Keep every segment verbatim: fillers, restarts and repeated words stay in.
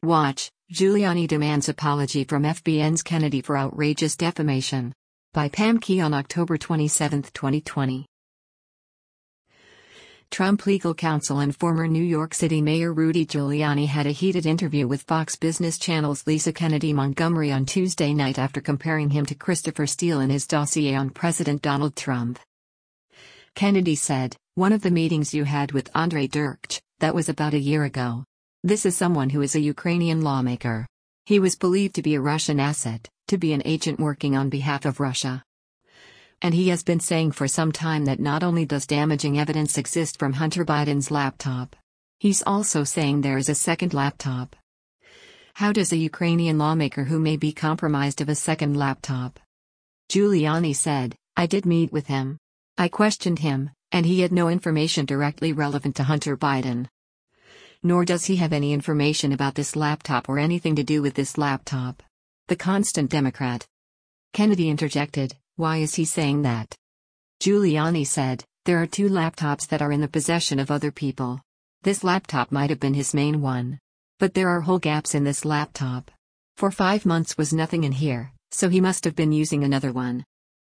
Watch, Giuliani demands apology from F B N's Kennedy for outrageous defamation. By Pam Key on October twenty-seventh, twenty twenty. Trump legal counsel and former New York City Mayor Rudy Giuliani had a heated interview with Fox Business Channel's Lisa Kennedy Montgomery on Tuesday night after comparing him to Christopher Steele in his dossier on President Donald Trump. Kennedy said, "One of the meetings you had with Andrei Derkach, that was about a year ago. This is someone who is a Ukrainian lawmaker. He was believed to be a Russian asset, to be an agent working on behalf of Russia. And he has been saying for some time that not only does damaging evidence exist from Hunter Biden's laptop, he's also saying there is a second laptop. How does a Ukrainian lawmaker who may be compromised have a second laptop?" Giuliani said, "I did meet with him. I questioned him, and he had no information directly relevant to Hunter Biden. Nor does he have any information about this laptop or anything to do with this laptop. The constant Democrat." Kennedy interjected, "Why is he saying that?" Giuliani said, "There are two laptops that are in the possession of other people. This laptop might have been his main one. But there are whole gaps in this laptop. For five months was nothing in here, so he must have been using another one."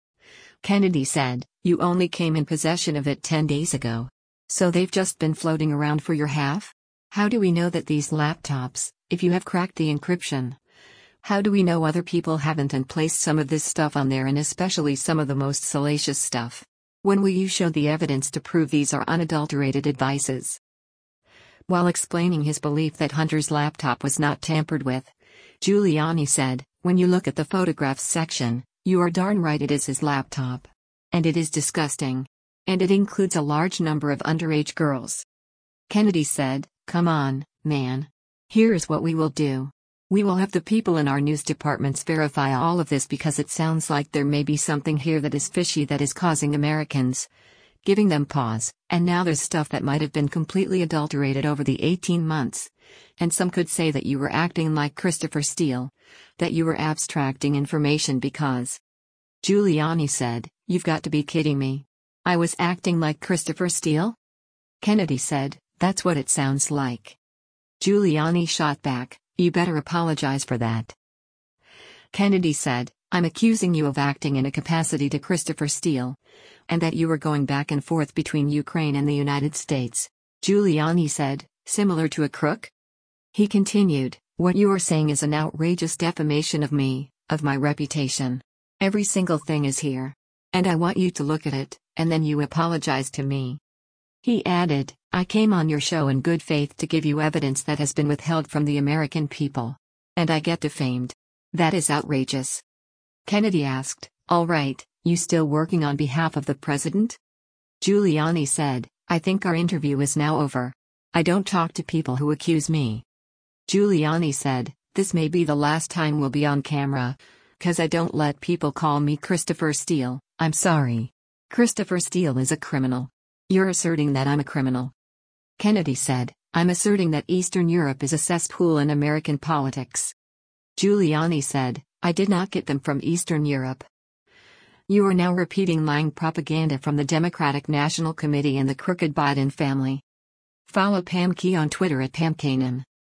Kennedy said, "You only came in possession of it ten days ago. So they've just been floating around for your half? How do we know that these laptops, if you have cracked the encryption, how do we know other people haven't and placed some of this stuff on there, and especially some of the most salacious stuff? When will you show the evidence to prove these are unadulterated advices?" While explaining his belief that Hunter's laptop was not tampered with, Giuliani said, "When you look at the photographs section, you are darn right it is his laptop. And it is disgusting. And it includes a large number of underage girls." Kennedy said, "Come on, man. Here's what we will do. We will have the people in our news departments verify all of this because it sounds like there may be something here that is fishy that is causing Americans, giving them pause, and now there's stuff that might have been completely adulterated over the eighteen months. And some could say that you were acting like Christopher Steele, that you were abstracting information because..." Giuliani said, "You've got to be kidding me. I was acting like Christopher Steele?" Kennedy said, "That's what it sounds like." Giuliani shot back, "You better apologize for that." Kennedy said, "I'm accusing you of acting in a capacity to Christopher Steele, and that you were going back and forth between Ukraine and the United States." Giuliani said, "Similar to a crook?" He continued, "What you are saying is an outrageous defamation of me, of my reputation. Every single thing is here. And I want you to look at it, and then you apologize to me." He added, "I came on your show in good faith to give you evidence that has been withheld from the American people. And I get defamed. That is outrageous." Kennedy asked, "All right, you still working on behalf of the president?" Giuliani said, "I think our interview is now over. I don't talk to people who accuse me." Giuliani said, "This may be the last time we'll be on camera, 'cause I don't let people call me Christopher Steele. I'm sorry. Christopher Steele is a criminal. You're asserting that I'm a criminal." Kennedy said, "I'm asserting that Eastern Europe is a cesspool in American politics." Giuliani said, "I did not get them from Eastern Europe." "You are now repeating lying propaganda from the Democratic National Committee and the crooked Biden family." Follow Pam Key on Twitter at Pam Kanan.